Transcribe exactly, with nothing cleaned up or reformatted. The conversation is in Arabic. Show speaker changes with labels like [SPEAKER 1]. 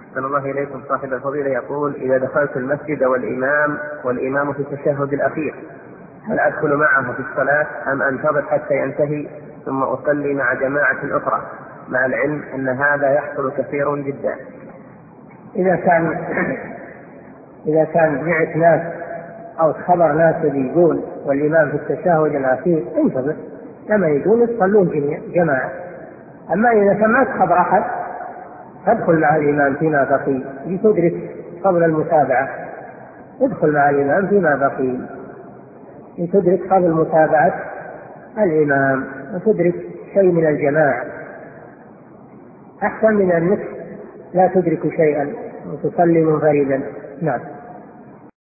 [SPEAKER 1] أحسن الله إليكم. صاحب الفضيلة يقول: إذا دخلت المسجد والإمام والإمام في التشهد الأخير هل أدخل معه في الصلاة أم أنتظر حتى ينتهي ثم أصلي مع جماعة أخرى، مع العلم أن هذا يحصل كثير جدا؟
[SPEAKER 2] إذا كان إذا كان سمعت ناس أو خبر ناس يقول والإمام في التشهد الأخير انتظر لما يقول يصلون جماعة. أما إذا سمعت خبر أحد ادخل مع الإمام فيما بقي لتدرك فضل المتابعة. ادخل مع الإمام فيما بقي لتدرك فضل متابعة الإمام وتدرك شيء من الجماعة، أحسن من أنك لا تدرك شيئا وتصلي منفردا. نعم.